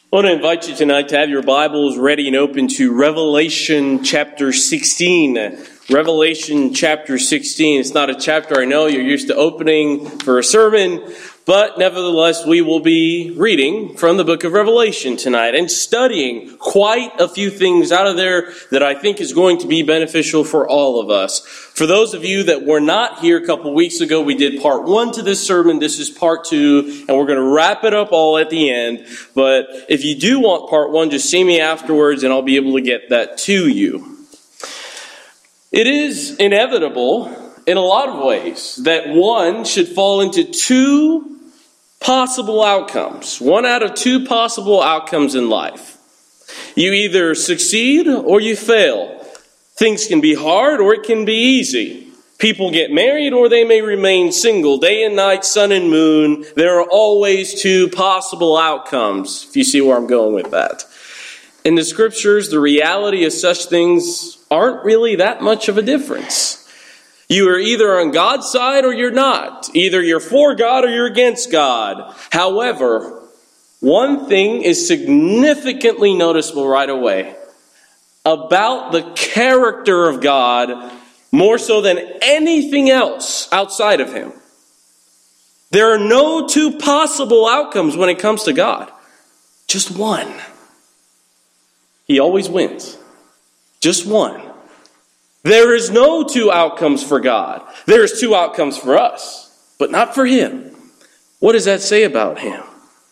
I want to invite you tonight to have your Bibles ready and open to Revelation chapter 16. Revelation chapter 16. It's not a chapter I know you're used to opening for a sermon, but nevertheless we will be reading from the book of Revelation tonight and studying quite a few things out of there that I think is going to be beneficial for all of us. For those of you that were not here a couple weeks ago, we did part 1 to this sermon. This is part 2, and we're going to wrap it up all at the end. But if you do want part 1, just see me afterwards, and I'll be able to get that to you. It is inevitable in a lot of ways that one should fall into two possible outcomes. One out of two possible outcomes in life. You either succeed or you fail. Things can be hard or it can be easy. People get married or they may remain single. Day and night, sun and moon. There are always two possible outcomes, if you see where I'm going with that. In the scriptures, the reality of such things aren't really that much of a difference. You are either on God's side or you're not. Either you're for God or you're against God. However, one thing is significantly noticeable right away about the character of God, more so than anything else outside of Him. There are no two possible outcomes when it comes to God. Just one. He always wins. Just one. There is no two outcomes for God. There is two outcomes for us, but not for Him. What does that say about Him?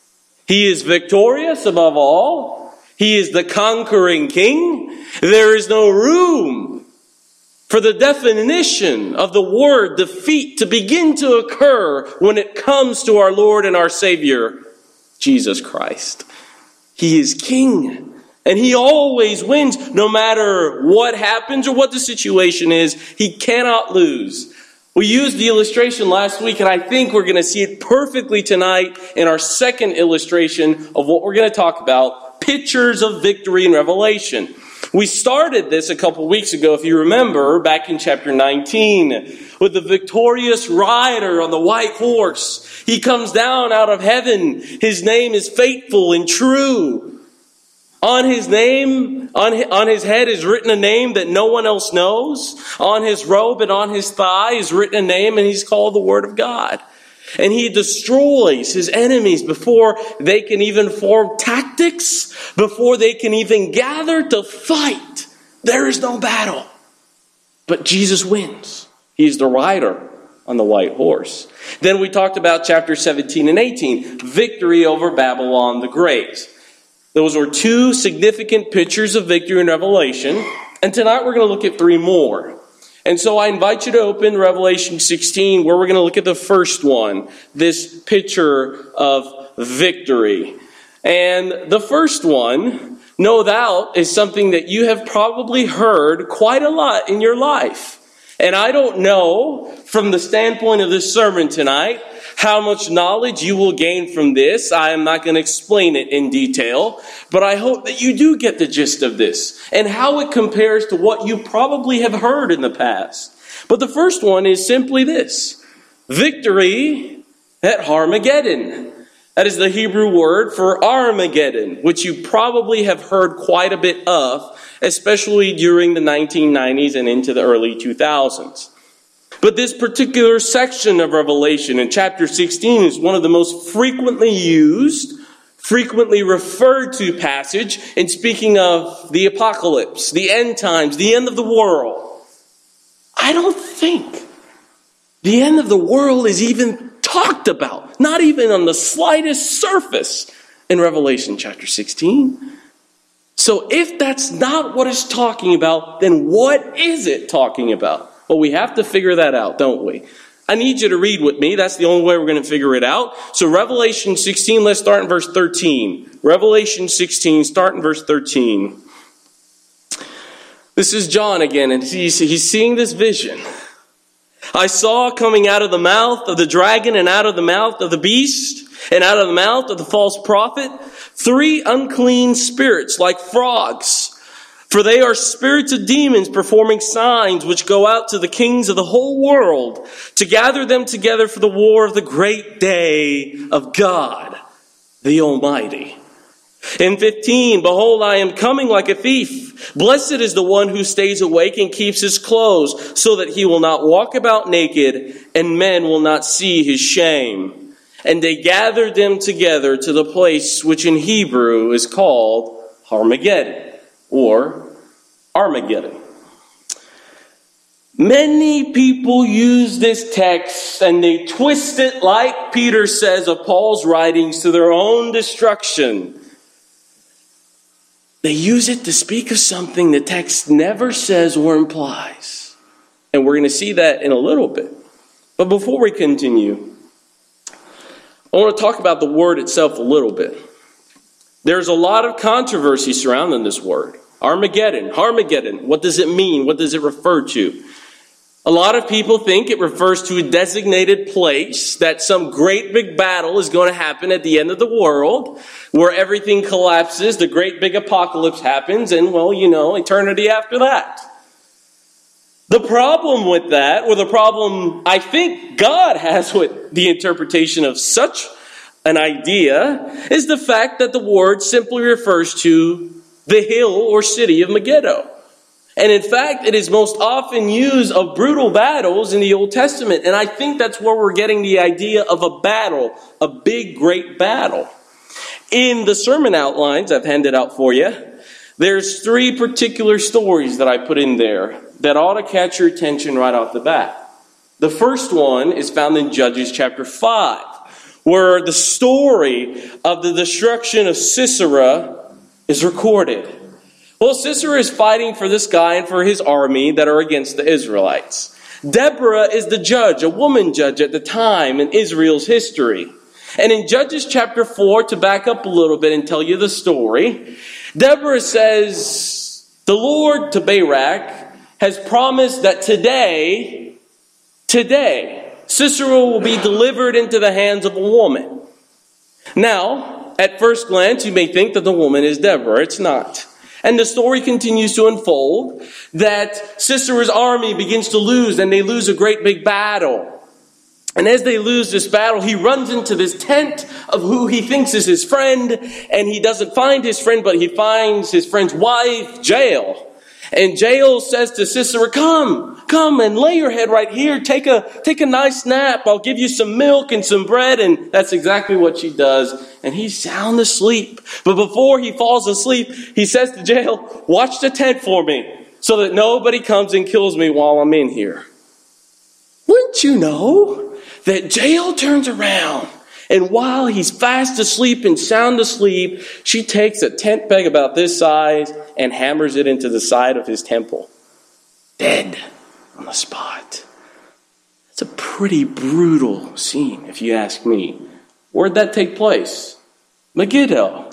He is victorious above all. He is the conquering King. There is no room for the definition of the word defeat to begin to occur when it comes to our Lord and our Savior, Jesus Christ. He is King. And He always wins, no matter what happens or what the situation is. He cannot lose. We used the illustration last week, and I think we're going to see it perfectly tonight in our second illustration of what we're going to talk about, pictures of victory in Revelation. We started this a couple weeks ago, if you remember, back in chapter 19, with the victorious rider on the white horse. He comes down out of heaven. His name is faithful and true. On his name, on his head is written a name that no one else knows. On his robe and on his thigh is written a name, and he's called the Word of God. And he destroys his enemies before they can even form tactics, before they can even gather to fight. There is no battle. But Jesus wins. He's the rider on the white horse. Then we talked about chapter 17 and 18, victory over Babylon the Great. Those were two significant pictures of victory in Revelation. And tonight we're going to look at three more. And so I invite you to open Revelation 16, where we're going to look at the first one, this picture of victory. And the first one, no doubt, is something that you have probably heard quite a lot in your life. And I don't know, from the standpoint of this sermon tonight, how much knowledge you will gain from this. I am not going to explain it in detail, but I hope that you do get the gist of this and how it compares to what you probably have heard in the past. But the first one is simply this: victory at Armageddon. That is the Hebrew word for Armageddon, which you probably have heard quite a bit of, especially during the 1990s and into the early 2000s. But this particular section of Revelation in chapter 16 is one of the most frequently used, frequently referred to passage in speaking of the apocalypse, the end times, the end of the world. I don't think the end of the world is even talked about, not even on the slightest surface in Revelation chapter 16. So if that's not what it's talking about, then what is it talking about? Well, we have to figure that out, don't we? I need you to read with me. That's the only way we're going to figure it out. So Revelation 16, let's start in verse 13. Revelation 16, start in verse 13. This is John again, and he's seeing this vision. I saw coming out of the mouth of the dragon and out of the mouth of the beast and out of the mouth of the false prophet 3 unclean spirits like frogs. For they are spirits of demons performing signs which go out to the kings of the whole world to gather them together for the war of the great day of God, the Almighty. In 15, behold, I am coming like a thief. Blessed is the one who stays awake and keeps his clothes, so that he will not walk about naked, and men will not see his shame. And they gathered them together to the place which in Hebrew is called Armageddon, or Armageddon. Many people use this text and they twist it, like Peter says of Paul's writings, to their own destruction. They use it to speak of something the text never says or implies. And we're going to see that in a little bit. But before we continue, I want to talk about the word itself a little bit. There's a lot of controversy surrounding this word. Armageddon. What does it mean? What does it refer to? A lot of people think it refers to a designated place, that some great big battle is going to happen at the end of the world, where everything collapses, the great big apocalypse happens, and, eternity after that. The problem with that, or the problem I think God has with the interpretation of such an idea, is the fact that the word simply refers to the hill or city of Megiddo. And in fact, it is most often used of brutal battles in the Old Testament. And I think that's where we're getting the idea of a battle, a big, great battle. In the sermon outlines I've handed out for you, there's 3 particular stories that I put in there that ought to catch your attention right off the bat. The first one is found in Judges chapter 5, where the story of the destruction of Sisera is recorded. Well, Sisera is fighting for this guy and for his army that are against the Israelites. Deborah is the judge, a woman judge at the time in Israel's history. And in Judges chapter 4, to back up a little bit and tell you the story, Deborah says, the Lord to Barak has promised that today, Sisera will be delivered into the hands of a woman. Now, at first glance, you may think that the woman is Deborah. It's not. And the story continues to unfold that Sisera's army begins to lose, and they lose a great big battle. And as they lose this battle, he runs into this tent of who he thinks is his friend, and he doesn't find his friend, but he finds his friend's wife, Jael. And Jael says to Sisera, come and lay your head right here. Take a nice nap. I'll give you some milk and some bread. And that's exactly what she does. And he's sound asleep. But before he falls asleep, he says to Jael, watch the tent for me so that nobody comes and kills me while I'm in here. Wouldn't you know that Jael turns around, and while he's fast asleep and sound asleep, she takes a tent peg about this size and hammers it into the side of his temple. Dead on the spot. It's a pretty brutal scene, if you ask me. Where'd that take place? Megiddo.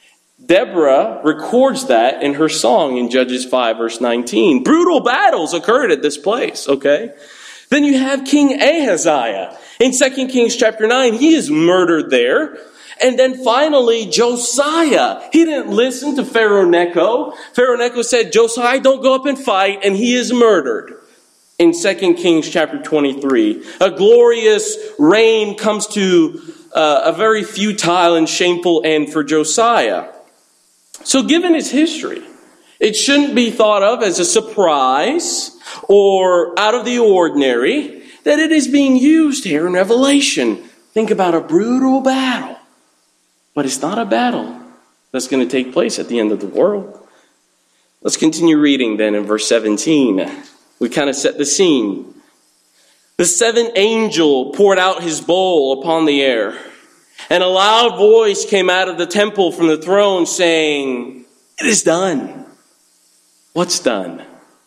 Deborah records that in her song in Judges 5, verse 19. Brutal battles occurred at this place, okay? Then you have King Ahaziah. In 2 Kings chapter 9, he is murdered there. And then finally, Josiah. He didn't listen to Pharaoh Necho. Pharaoh Necho said, Josiah, don't go up and fight, and he is murdered. In 2 Kings chapter 23, a glorious reign comes to a very futile and shameful end for Josiah. So given his history, it shouldn't be thought of as a surprise or out of the ordinary that it is being used here in Revelation. Think about a brutal battle. But it's not a battle that's going to take place at the end of the world. Let's continue reading then in verse 17. We kind of set the scene. The 7th angel poured out his bowl upon the air, and a loud voice came out of the temple from the throne saying, it is done. What's done?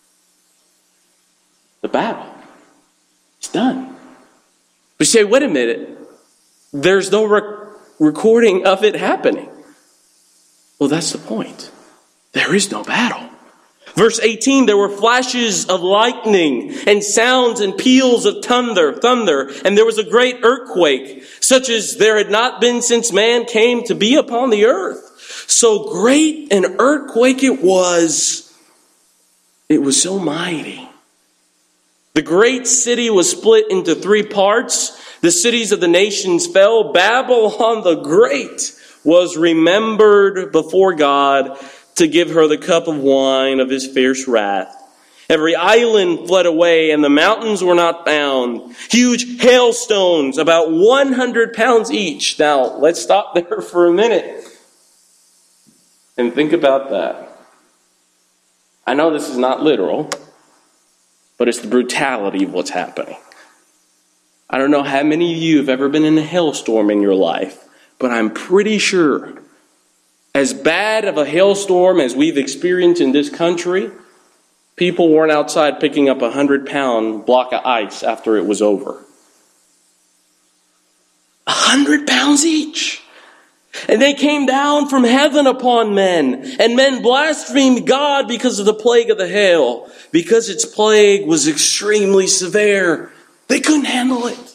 The battle. It's done. We say, wait a minute. There's no recording of it happening. Well, that's the point. There is no battle. Verse 18, there were flashes of lightning and sounds and peals of thunder, and there was a great earthquake, such as there had not been since man came to be upon the earth. So great an earthquake it was so mighty. The great city was split into 3 parts. The cities of the nations fell. Babylon the Great was remembered before God to give her the cup of wine of his fierce wrath. Every island fled away, and the mountains were not found. Huge hailstones, about 100 pounds each. Now, let's stop there for a minute and think about that. I know this is not literal, but it's the brutality of what's happening. I don't know how many of you have ever been in a hailstorm in your life, but I'm pretty sure as bad of a hailstorm as we've experienced in this country, people weren't outside picking up a 100-pound block of ice after it was over. 100 pounds each. And they came down from heaven upon men, and men blasphemed God because of the plague of the hail, because its plague was extremely severe. They couldn't handle it.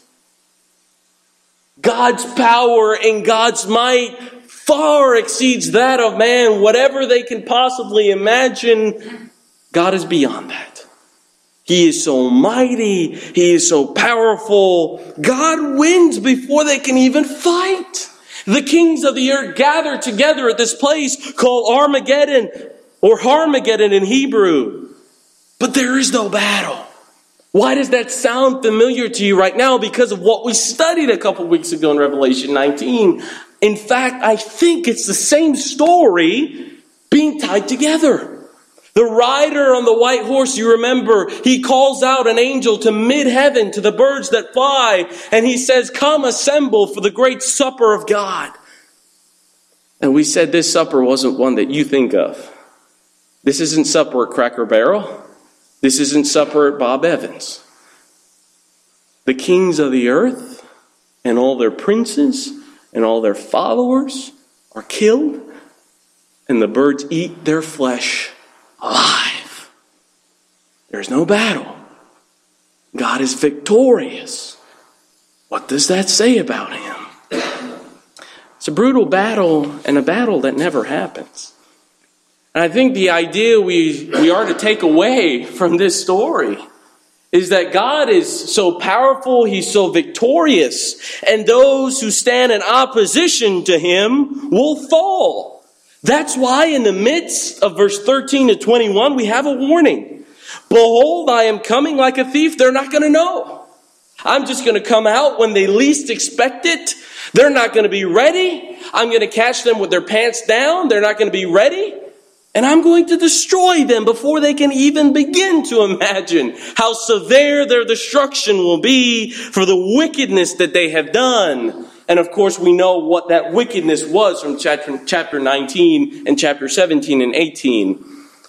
God's power and God's might far exceeds that of man. Whatever they can possibly imagine, God is beyond that. He is so mighty. He is so powerful. God wins before they can even fight. The kings of the earth gather together at this place called Armageddon, or Harmageddon in Hebrew. But there is no battle. Why does that sound familiar to you right now? Because of what we studied a couple weeks ago in Revelation 19. In fact, I think it's the same story being tied together. The rider on the white horse, you remember, he calls out an angel to mid-heaven, to the birds that fly, and he says, "Come assemble for the great supper of God." And we said this supper wasn't one that you think of. This isn't supper at Cracker Barrel. This isn't supper at Bob Evans. The kings of the earth and all their princes and all their followers are killed, and the birds eat their flesh alive. There's no battle. God is victorious. What does that say about him? It's a brutal battle, and a battle that never happens. And I think the idea we are to take away from this story is that God is so powerful, he's so victorious, and those who stand in opposition to him will fall. That's why in the midst of verse 13 to 21, we have a warning. Behold, I am coming like a thief. They're not going to know. I'm just going to come out when they least expect it. They're not going to be ready. I'm going to catch them with their pants down. They're not going to be ready. And I'm going to destroy them before they can even begin to imagine how severe their destruction will be for the wickedness that they have done. And of course, we know what that wickedness was from chapter 19 and chapter 17 and 18.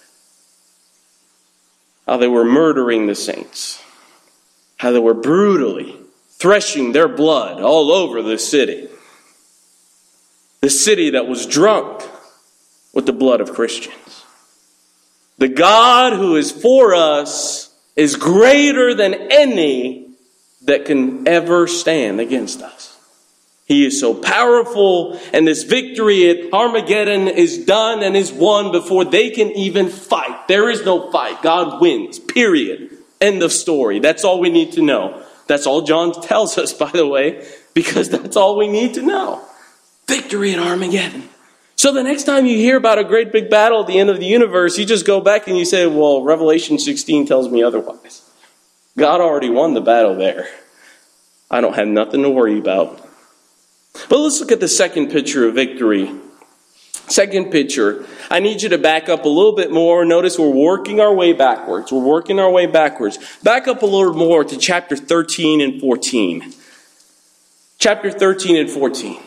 How they were murdering the saints. How they were brutally threshing their blood all over the city. The city that was drunk with the blood of Christians. The God who is for us is greater than any that can ever stand against us. He is so powerful, and this victory at Armageddon is done and is won before they can even fight. There is no fight. God wins, period. End of story. That's all we need to know. That's all John tells us, by the way, because that's all we need to know. Victory at Armageddon. So the next time you hear about a great big battle at the end of the universe, you just go back and you say, well, Revelation 16 tells me otherwise. God already won the battle there. I don't have nothing to worry about. But let's look at the second picture of victory. Second picture. I need you to back up a little bit more. Notice we're working our way backwards. We're working our way backwards. Back up a little more to chapter 13 and 14. Chapter 13 and 14.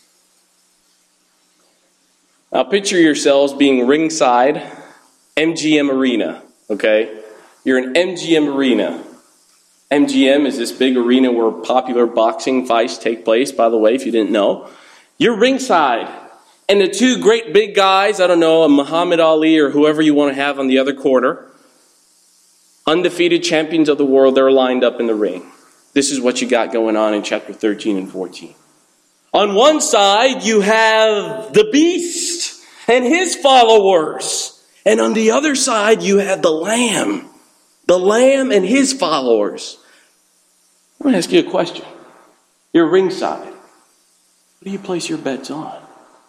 Now picture yourselves being ringside MGM Arena. Okay? You're in MGM Arena. MGM is this big arena where popular boxing fights take place, by the way, if you didn't know. You're ringside. And the two great big guys, I don't know, Muhammad Ali or whoever you want to have on the other corner, undefeated champions of the world, they're lined up in the ring. This is what you got going on in chapter 13 and 14. On one side, you have the beast and his followers. And on the other side, you have the lamb. The lamb and his followers. I'm going to ask you a question. You're ringside. What do you place your bets on?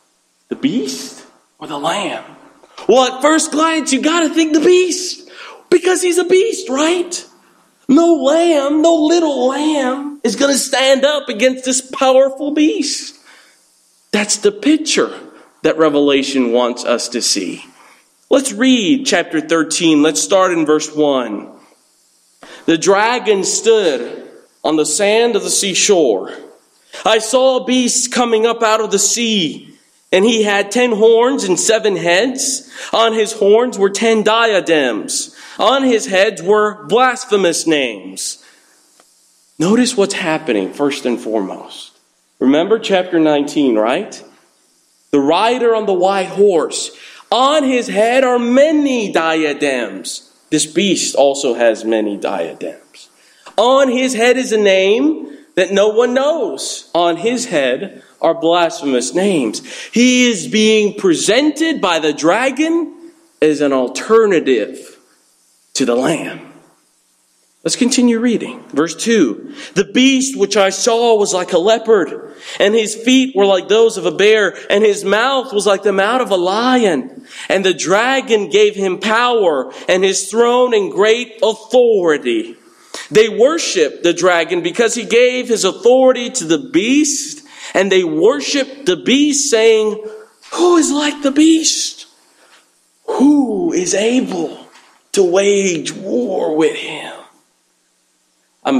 The beast or the lamb? Well, at first glance, you got to think the beast. Because he's a beast, right? No lamb, no little lamb is going to stand up against this powerful beast. That's the picture that Revelation wants us to see. Let's read chapter 13. Let's start in verse 1. The dragon stood on the sand of the seashore. I saw a beast coming up out of the sea, and he had 10 horns and 7 heads. On his horns were 10 diadems. On his heads were blasphemous names. Notice what's happening first and foremost. Remember chapter 19, right? The rider on the white horse. On his head are many diadems. This beast also has many diadems. On his head is a name that no one knows. On his head are blasphemous names. He is being presented by the dragon as an alternative to the lamb. Let's continue reading. Verse 2. The beast which I saw was like a leopard, and his feet were like those of a bear, and his mouth was like the mouth of a lion. And the dragon gave him power, and his throne and great authority. They worshiped the dragon because he gave his authority to the beast, and they worshiped the beast, saying, who is like the beast? Who is able to wage war with him? I'm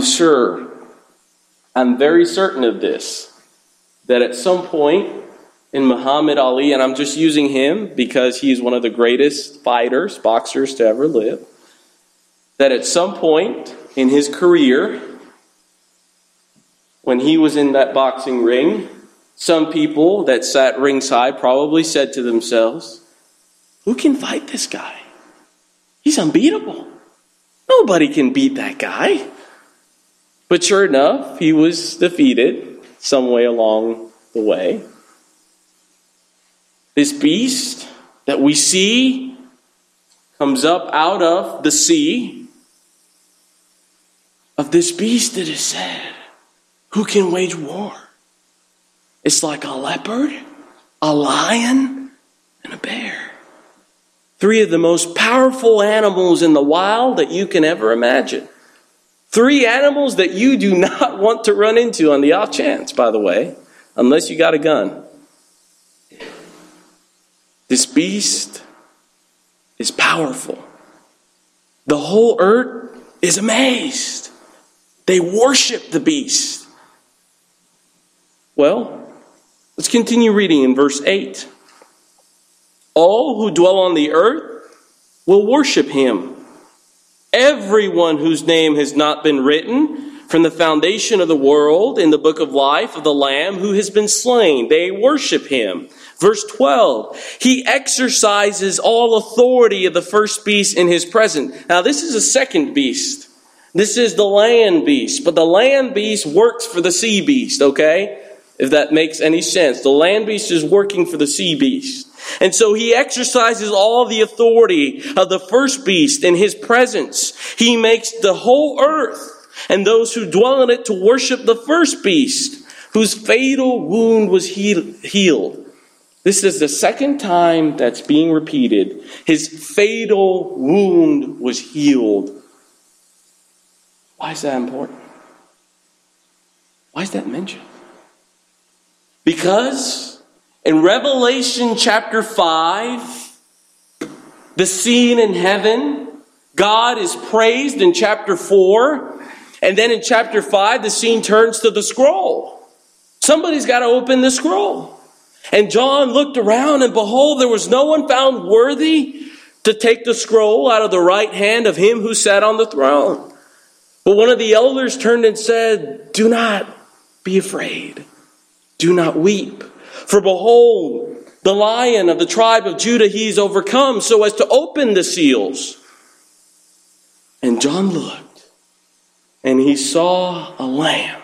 very certain of this, that at some point in Muhammad Ali, and I'm just using him because he's one of the greatest fighters, boxers to ever live, that at some point in his career, when he was in that boxing ring, some people that sat ringside probably said to themselves, who can fight this guy? He's unbeatable. Nobody can beat that guy. But sure enough, he was defeated some way along the way. This beast that we see comes up out of the sea. Of this beast it is said, who can wage war? It's like a leopard, a lion, and a bear. 3 of the most powerful animals in the wild that you can ever imagine. 3 animals that you do not want to run into on the off chance, by the way, unless you got a gun. This beast is powerful. The whole earth is amazed. They worship the beast. Well, let's continue reading in verse 8. All who dwell on the earth will worship him. Everyone whose name has not been written from the foundation of the world in the book of life of the Lamb who has been slain, they worship him. Verse 12, he exercises all authority of the first beast in his presence. Now this is a second beast. This is the land beast, but the land beast works for the sea beast, okay? If that makes any sense. The land beast is working for the sea beast. And so he exercises all the authority of the first beast in his presence. He makes the whole earth and those who dwell in it to worship the first beast, whose fatal wound was healed. This is the second time that's being repeated. His fatal wound was healed. Why is that important? Why is that mentioned? Because in Revelation chapter 5, the scene in heaven, God is praised in chapter 4. And then in chapter 5, the scene turns to the scroll. Somebody's got to open the scroll. And John looked around, and behold, there was no one found worthy to take the scroll out of the right hand of him who sat on the throne. But one of the elders turned and said, do not be afraid. Do not weep. For behold, the Lion of the tribe of Judah, he is overcome so as to open the seals. And John looked, and he saw a lamb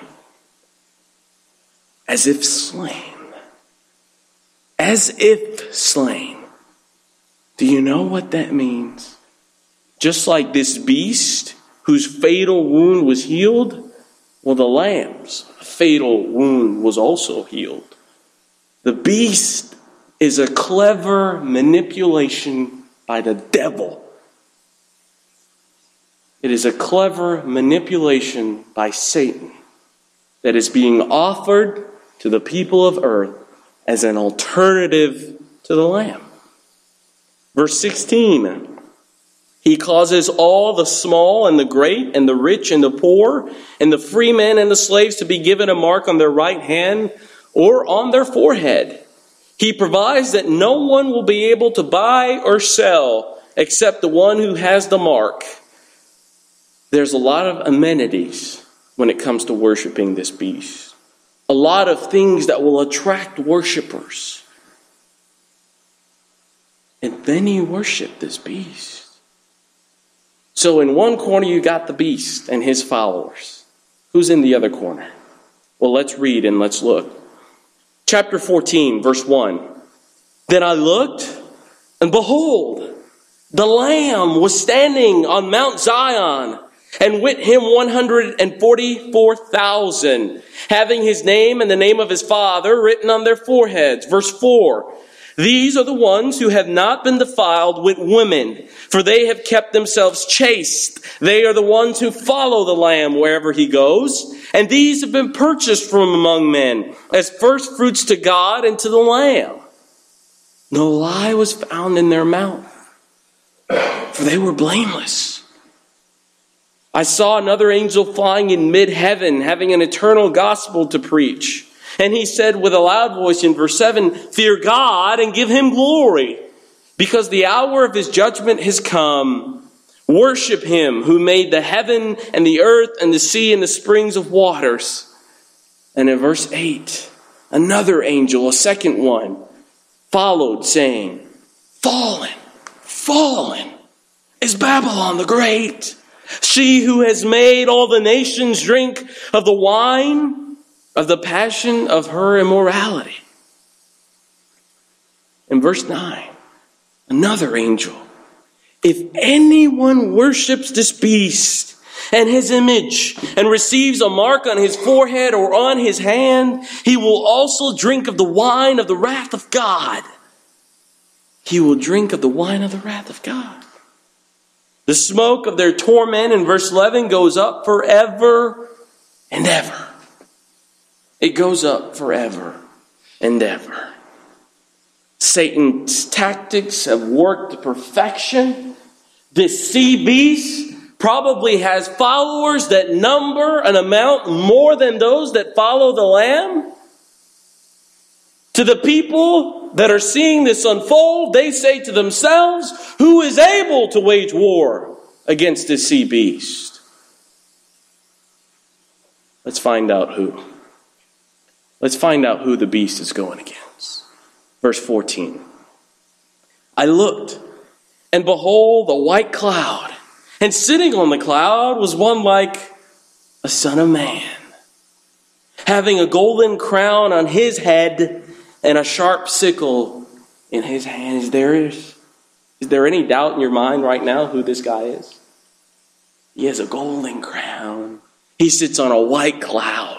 as if slain. As if slain. Do you know what that means? Just like this beast whose fatal wound was healed, well, the lamb's fatal wound was also healed. The beast is a clever manipulation by the devil. It is a clever manipulation by Satan that is being offered to the people of earth as an alternative to the Lamb. Verse 16. He causes all the small and the great and the rich and the poor and the free men and the slaves to be given a mark on their right hand or on their forehead. He provides that no one will be able to buy or sell except the one who has the mark. There's a lot of amenities when it comes to worshiping this beast. A lot of things that will attract worshipers. And then you worship this beast. So in one corner you got the beast and his followers. Who's in the other corner? Well, let's read and let's look. Chapter 14, verse 1. Then I looked, and behold, the Lamb was standing on Mount Zion, and with him 144,000, having his name and the name of his Father written on their foreheads. Verse 4. These are the ones who have not been defiled with women, for they have kept themselves chaste. They are the ones who follow the Lamb wherever he goes. And these have been purchased from among men as first fruits to God and to the Lamb. No lie was found in their mouth, for they were blameless. I saw another angel flying in mid-heaven, having an eternal gospel to preach. And he said with a loud voice in verse 7, fear God and give him glory, because the hour of his judgment has come. Worship him who made the heaven and the earth and the sea and the springs of waters. And in verse 8, another angel, a second one, followed saying, fallen, fallen is Babylon the Great. She who has made all the nations drink of the wine of the passion of her immorality. In verse 9, another angel. If anyone worships this beast and his image and receives a mark on his forehead or on his hand, he will also drink of the wine of the wrath of God. He will drink of the wine of the wrath of God. The smoke of their torment, in verse 11, goes up forever and ever. It goes up forever and ever. Satan's tactics have worked to perfection. This sea beast probably has followers that number an amount more than those that follow the Lamb. To the people that are seeing this unfold, they say to themselves, who is able to wage war against this sea beast? Let's find out who. Let's find out who the beast is going against. Verse 14. I looked, and behold, a white cloud. And sitting on the cloud was one like a son of man, having a golden crown on his head and a sharp sickle in his hand. Is there any doubt in your mind right now who this guy is? He has a golden crown. He sits on a white cloud.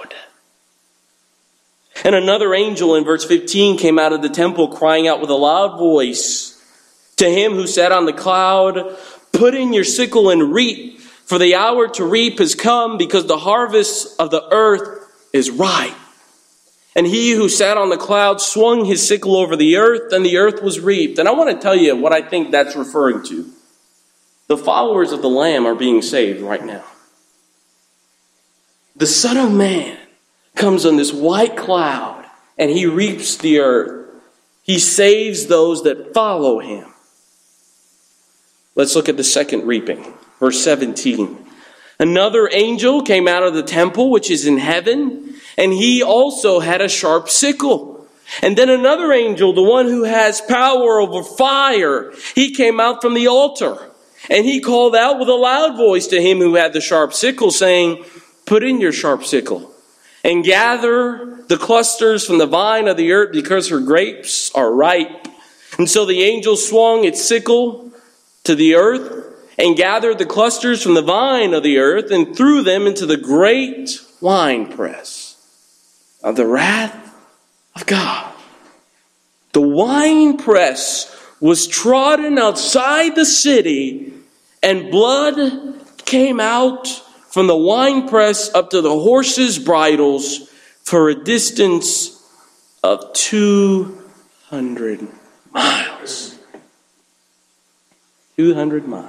And another angel in verse 15 came out of the temple crying out with a loud voice to him who sat on the cloud, put in your sickle and reap, for the hour to reap has come, because the harvest of the earth is ripe. And he who sat on the cloud swung his sickle over the earth, and the earth was reaped. And I want to tell you what I think that's referring to. The followers of the Lamb are being saved right now. The Son of Man comes on this white cloud, and he reaps the earth. He saves those that follow him. Let's look at the second reaping. Verse 17. Another angel came out of the temple which is in heaven, and he also had a sharp sickle. And then another angel, the one who has power over fire, he came out from the altar, and he called out with a loud voice to him who had the sharp sickle, saying, put in your sharp sickle, and gather the clusters from the vine of the earth, because her grapes are ripe. And so the angel swung its sickle to the earth, and gathered the clusters from the vine of the earth, and threw them into the great winepress of the wrath of God. The winepress was trodden outside the city, and blood came out from the winepress up to the horses' bridles for a distance of 200 miles. 200 miles.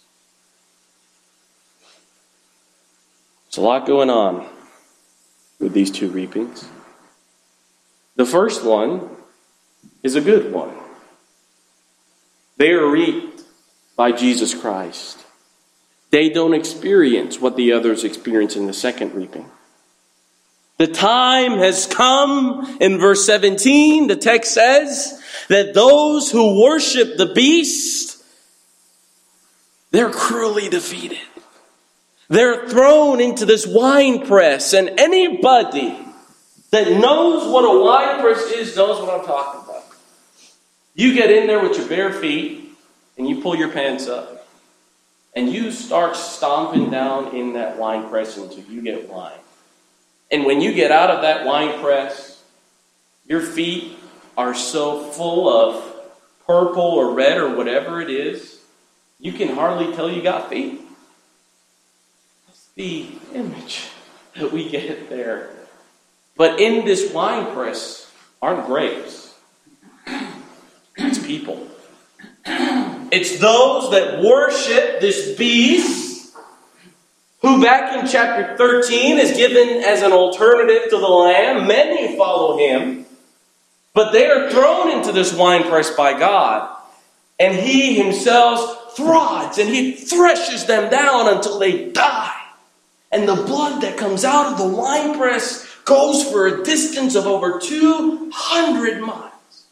There's a lot going on with these two reapings. The first one is a good one. They are reaped by Jesus Christ. They don't experience what the others experience in the second reaping. The time has come, in verse 17, the text says, that those who worship the beast, they're cruelly defeated. They're thrown into this winepress, and anybody that knows what a winepress is knows what I'm talking about. You get in there with your bare feet, and you pull your pants up, and you start stomping down in that winepress until you get wine. And when you get out of that winepress, your feet are so full of purple or red or whatever it is, you can hardly tell you got feet. That's the image that we get there. But in this winepress aren't grapes. It's people. It's those that worship this beast, who back in chapter 13 is given as an alternative to the Lamb. Many follow him, but they are thrown into this winepress by God. And he himself throds and he threshes them down until they die. And the blood that comes out of the winepress goes for a distance of over 200 miles.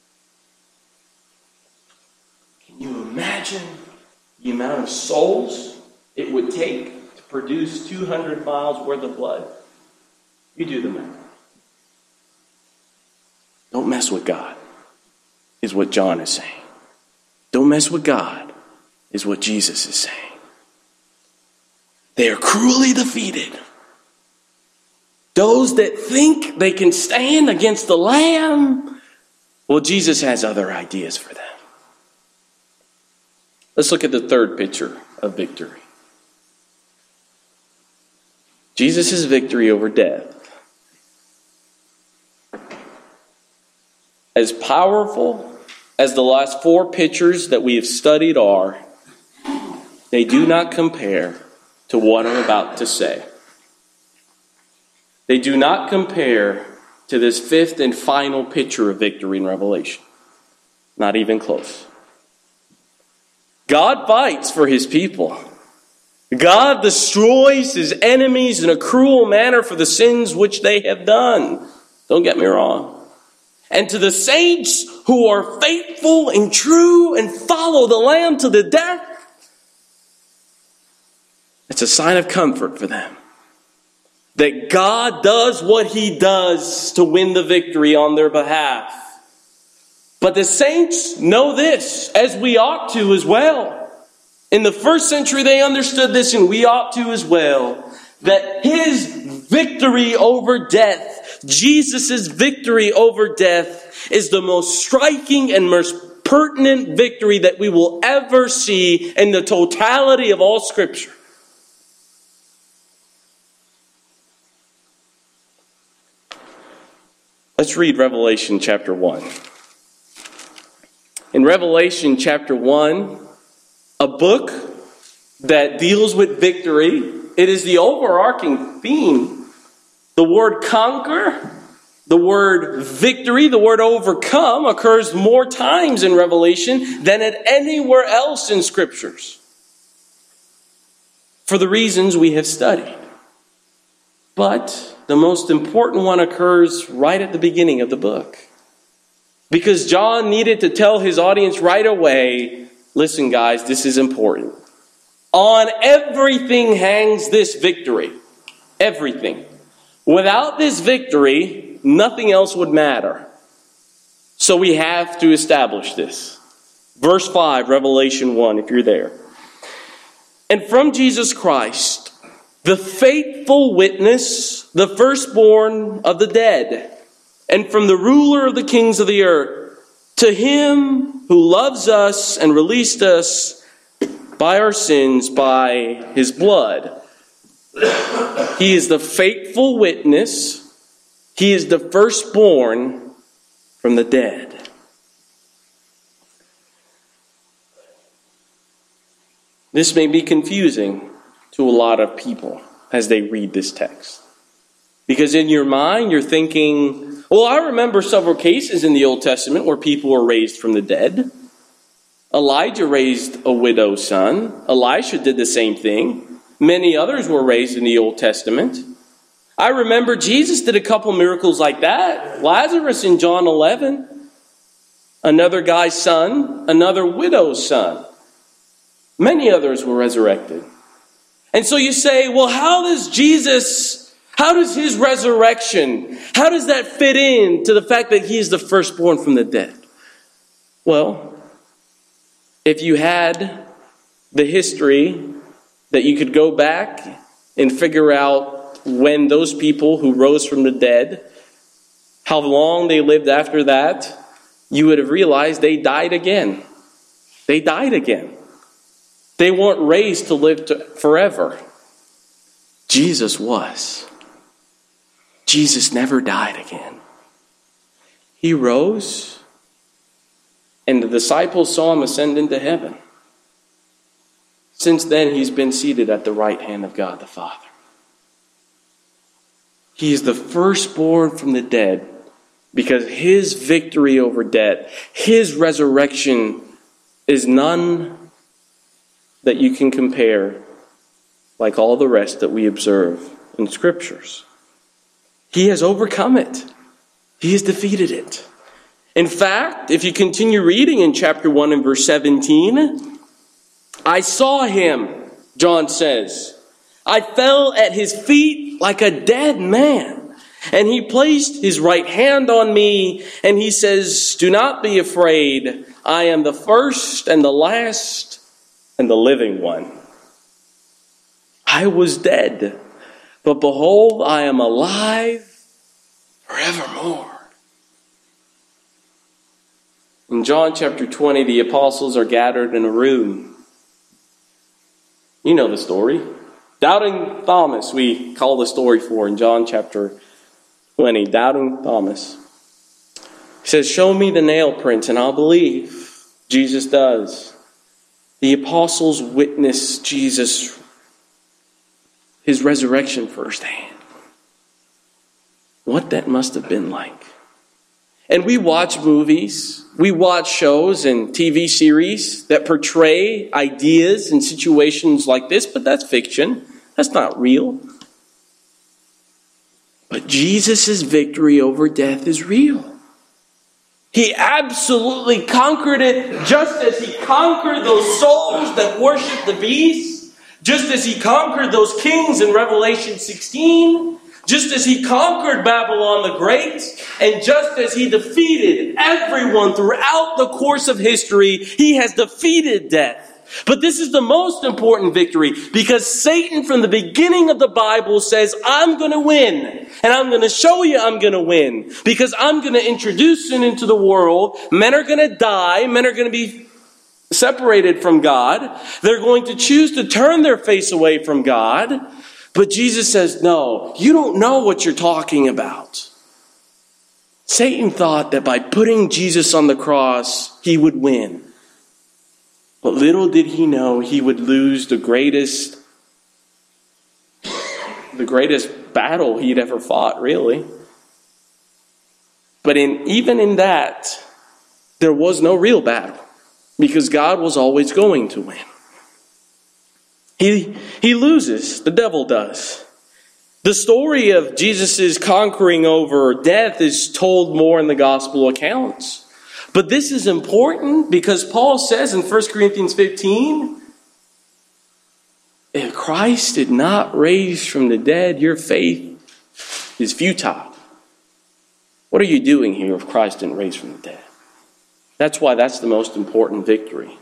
Can you imagine the amount of souls it would take to produce 200 miles worth of blood? You do the math. Don't mess with God, is what John is saying. Don't mess with God, is what Jesus is saying. They are cruelly defeated. Those that think they can stand against the Lamb, well, Jesus has other ideas for them. Let's look at the third picture of victory. Jesus' victory over death. As powerful as the last four pictures that we have studied are, they do not compare to what I'm about to say. They do not compare to this fifth and final picture of victory in Revelation. Not even close. God fights for his people. God destroys his enemies in a cruel manner for the sins which they have done. Don't get me wrong. And to the saints who are faithful and true and follow the Lamb to the death, it's a sign of comfort for them. That God does what he does to win the victory on their behalf. But the saints know this, as we ought to as well. In the first century they understood this, and we ought to as well. That his victory over death, Jesus' victory over death, is the most striking and most pertinent victory that we will ever see in the totality of all Scripture. Let's read Revelation chapter 1. In Revelation chapter 1, a book that deals with victory, it is the overarching theme. The word conquer, the word victory, the word overcome occurs more times in Revelation than at anywhere else in Scriptures. For the reasons we have studied. But the most important one occurs right at the beginning of the book. Because John needed to tell his audience right away, listen guys, this is important. On everything hangs this victory. Everything. Without this victory, nothing else would matter. So we have to establish this. Verse 5, Revelation 1, if you're there. And from Jesus Christ, the faithful witness, the firstborn of the dead, and from the ruler of the kings of the earth, To him who loves us and released us by our sins by his blood. He is the faithful witness. He is the firstborn from the dead. This may be confusing to a lot of people as they read this text. Because in your mind, you're thinking, well, I remember several cases in the Old Testament where people were raised from the dead. Elijah raised a widow's son. Elisha did the same thing. Many others were raised in the Old Testament. I remember Jesus did a couple miracles like that. Lazarus in John 11. Another guy's son, another widow's son. Many others were resurrected. And so you say, well, how does his resurrection, how does that fit in to the fact that he is the firstborn from the dead? Well, if you had the history that you could go back and figure out when those people who rose from the dead, how long they lived after that, you would have realized they died again. They died again. They weren't raised to live forever. Jesus was. Jesus never died again. He rose, and the disciples saw him ascend into heaven. Since then, he's been seated at the right hand of God the Father. He is the firstborn from the dead because his victory over death, his resurrection, is none that you can compare like all the rest that we observe in Scriptures. He has overcome it. He has defeated it. In fact, if you continue reading in chapter 1 and verse 17, I saw him, John says. I fell at his feet like a dead man. And he placed his right hand on me, and he says, do not be afraid. I am the first and the last and the living one. I was dead, but behold, I am alive forevermore. In John chapter 20, the apostles are gathered in a room. You know the story. Doubting Thomas, we call the story for in John chapter 20. Doubting Thomas. He says, show me the nail prints and I'll believe. Jesus does. The apostles witness Jesus, his resurrection firsthand. What that must have been like. And we watch movies, we watch shows and TV series that portray ideas and situations like this, but that's fiction. That's not real. But Jesus' victory over death is real. He absolutely conquered it, just as he conquered those souls that worship the beast, just as he conquered those kings in Revelation 16, just as he conquered Babylon the Great, and just as he defeated everyone throughout the course of history, he has defeated death. But this is the most important victory because Satan from the beginning of the Bible says, I'm going to win. And I'm going to show you I'm going to win. Because I'm going to introduce sin into the world. Men are going to die. Men are going to be separated from God. They're going to choose to turn their face away from God. But Jesus says, no, you don't know what you're talking about. Satan thought that by putting Jesus on the cross, he would win. But little did he know he would lose the greatest battle he'd ever fought, really. But even in that, there was no real battle, because God was always going to win. He loses, the devil does. The story of Jesus' conquering over death is told more in the gospel accounts. But this is important because Paul says in 1 Corinthians 15, if Christ did not raise from the dead, your faith is futile. What are you doing here if Christ didn't raise from the dead? That's why that's the most important victory.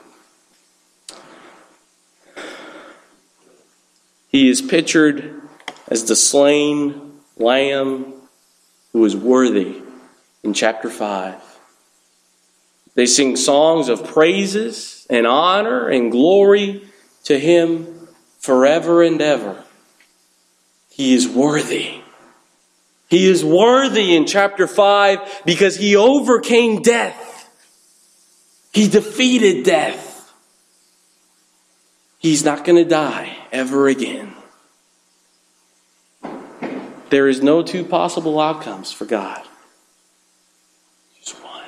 He is pictured as the slain lamb who is worthy in chapter 5. They sing songs of praises and honor and glory to him forever and ever. He is worthy. He is worthy in chapter 5 because he overcame death. He defeated death. He's not going to die ever again. There is no two possible outcomes for God. Just one.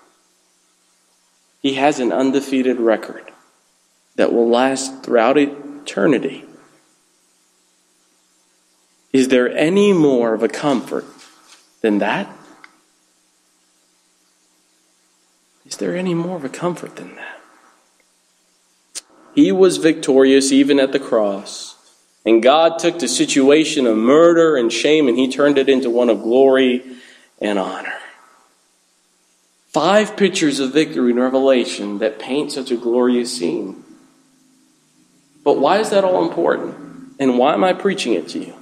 He has an undefeated record that will last throughout eternity. Is there any more of a comfort than that? Is there any more of a comfort than that? He was victorious even at the cross. And God took the situation of murder and shame and he turned it into one of glory and honor. 5 pictures of victory in Revelation that paint such a glorious scene. But why is that all important? And why am I preaching it to you?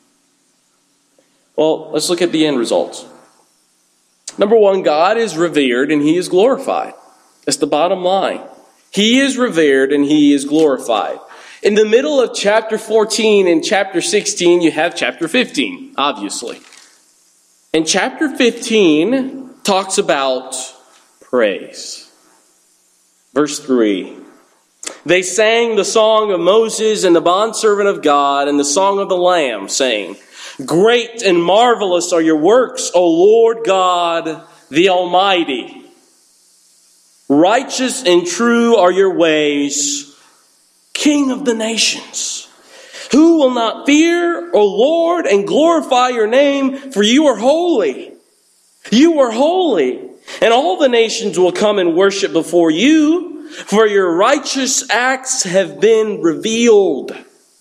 Well, let's look at the end results. Number 1, God is revered and he is glorified. That's the bottom line. He is revered and he is glorified. In the middle of chapter 14 and chapter 16, you have chapter 15, obviously. And chapter 15 talks about praise. Verse 3. They sang the song of Moses and the bondservant of God and the song of the Lamb, saying, Great and marvelous are your works, O Lord God, the Almighty. Righteous and true are your ways, King of the nations. Who will not fear, O Lord, and glorify your name, for you are holy. You are holy, and all the nations will come and worship before you, for your righteous acts have been revealed.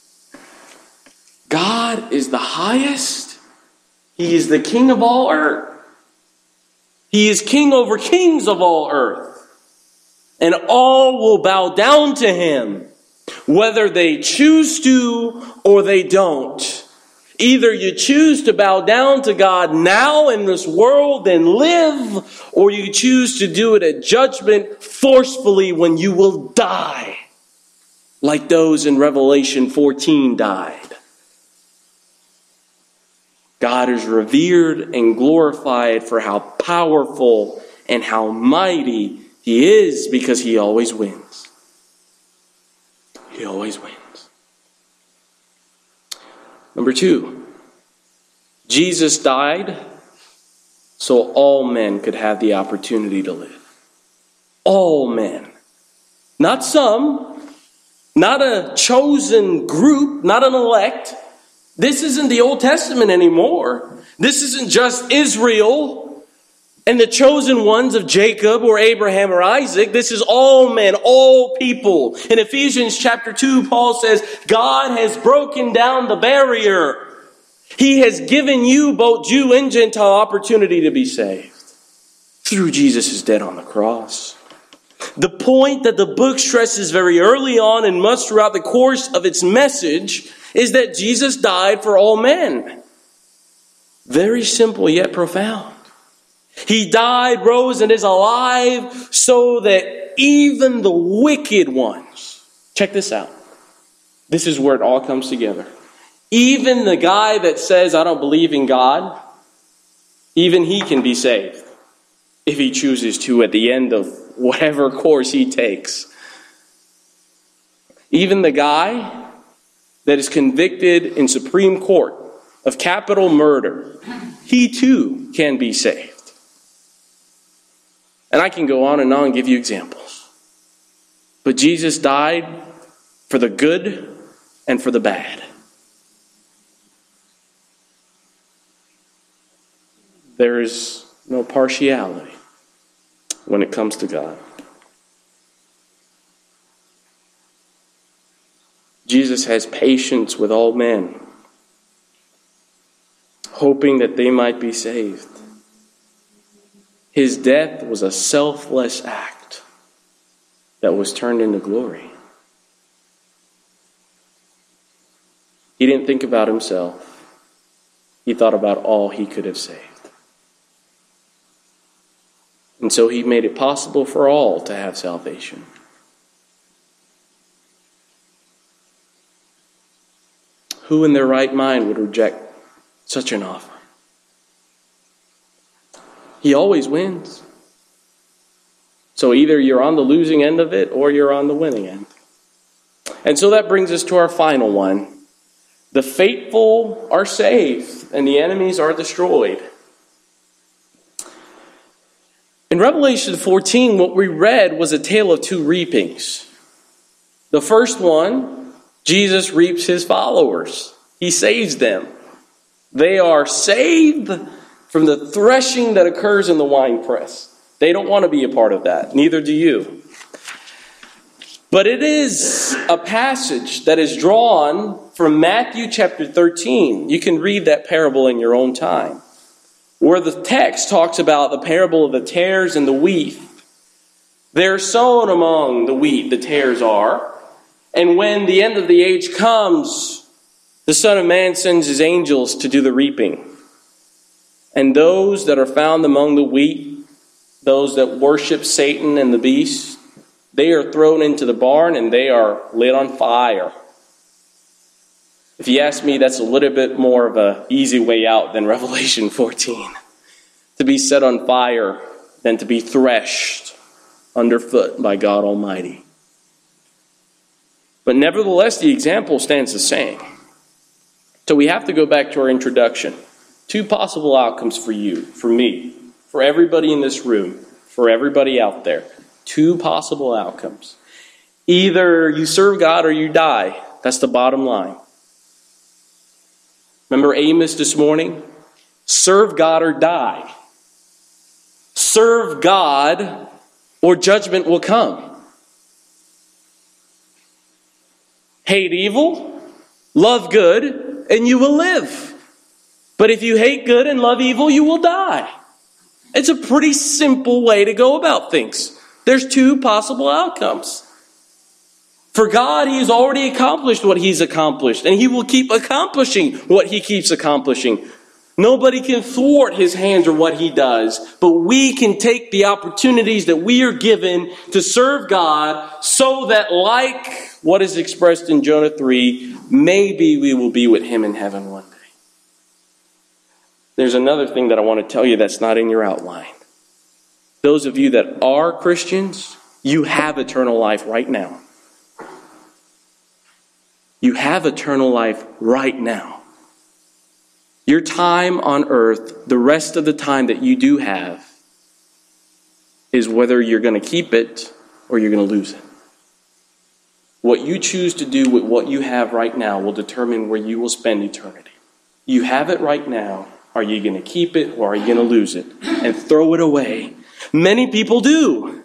God is the highest. He is the King of all earth. He is King over kings of all earth. And all will bow down to him, whether they choose to or they don't. Either you choose to bow down to God now in this world and live, or you choose to do it at judgment forcefully when you will die, like those in Revelation 14 died. God is revered and glorified for how powerful and how mighty he is, because he always wins. He always wins. Number 2, Jesus died so all men could have the opportunity to live. All men. Not some, not a chosen group, not an elect. This isn't the Old Testament anymore. This isn't just Israel and the chosen ones of Jacob or Abraham or Isaac. This is all men, all people. In Ephesians chapter 2, Paul says, God has broken down the barrier. He has given you, both Jew and Gentile, opportunity to be saved through Jesus' death on the cross. The point that the book stresses very early on and much throughout the course of its message is that Jesus died for all men. Very simple yet profound. He died, rose, and is alive so that even the wicked ones, check this out. This is where it all comes together. Even the guy that says, I don't believe in God, even he can be saved if he chooses to at the end of whatever course he takes. Even the guy that is convicted in Supreme Court of capital murder, he too can be saved. And I can go on and give you examples. But Jesus died for the good and for the bad. There is no partiality when it comes to God. Jesus has patience with all men, hoping that they might be saved. His death was a selfless act that was turned into glory. He didn't think about himself. He thought about all he could have saved. And so he made it possible for all to have salvation. Who in their right mind would reject such an offer? He always wins. So either you're on the losing end of it or you're on the winning end. And so that brings us to our final one. The faithful are saved and the enemies are destroyed. In Revelation 14, what we read was a tale of two reapings. The first one, Jesus reaps his followers. He saves them. They are saved from the threshing that occurs in the winepress. They don't want to be a part of that. Neither do you. But it is a passage that is drawn from Matthew chapter 13. You can read that parable in your own time, where the text talks about the parable of the tares and the wheat. They're sown among the wheat, the tares are. And when the end of the age comes, the Son of Man sends his angels to do the reaping. And those that are found among the wheat, those that worship Satan and the beast, they are thrown into the barn and they are lit on fire. If you ask me, that's a little bit more of an easy way out than Revelation 14. To be set on fire than to be threshed underfoot by God Almighty. But nevertheless, the example stands the same. So we have to go back to our introduction. Two possible outcomes for you, for me, for everybody in this room, for everybody out there. Two possible outcomes. Either you serve God or you die. That's the bottom line. Remember Amos this morning? Serve God or die. Serve God or judgment will come. Hate evil, love good, and you will live. But if you hate good and love evil, you will die. It's a pretty simple way to go about things. There's two possible outcomes. For God, he has already accomplished what he's accomplished, and he will keep accomplishing what he keeps accomplishing. Nobody can thwart his hands or what he does, but we can take the opportunities that we are given to serve God so that, like what is expressed in Jonah 3, maybe we will be with him in heaven one day. There's another thing that I want to tell you that's not in your outline. Those of you that are Christians, you have eternal life right now. You have eternal life right now. Your time on earth, the rest of the time that you do have, is whether you're going to keep it or you're going to lose it. What you choose to do with what you have right now will determine where you will spend eternity. You have it right now. Are you going to keep it or are you going to lose it and throw it away? Many people do.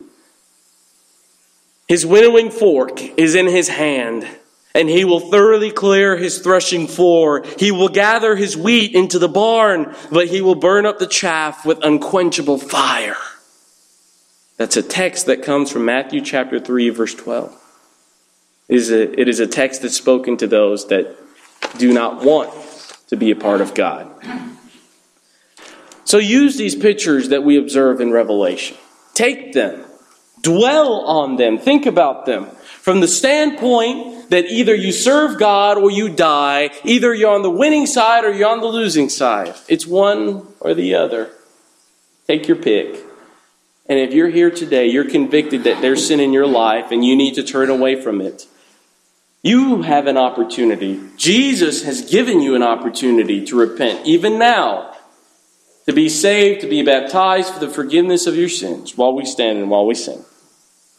His winnowing fork is in his hand, and he will thoroughly clear his threshing floor. He will gather his wheat into the barn, but he will burn up the chaff with unquenchable fire. That's a text that comes from Matthew chapter 3, verse 12. It is a text that's spoken to those that do not want to be a part of God. So use these pictures that we observe in Revelation. Take them. Dwell on them. Think about them. From the standpoint that either you serve God or you die. Either you're on the winning side or you're on the losing side. It's one or the other. Take your pick. And if you're here today, you're convicted that there's sin in your life and you need to turn away from it. You have an opportunity. Jesus has given you an opportunity to repent, even now. To be saved, to be baptized for the forgiveness of your sins while we stand and while we sing.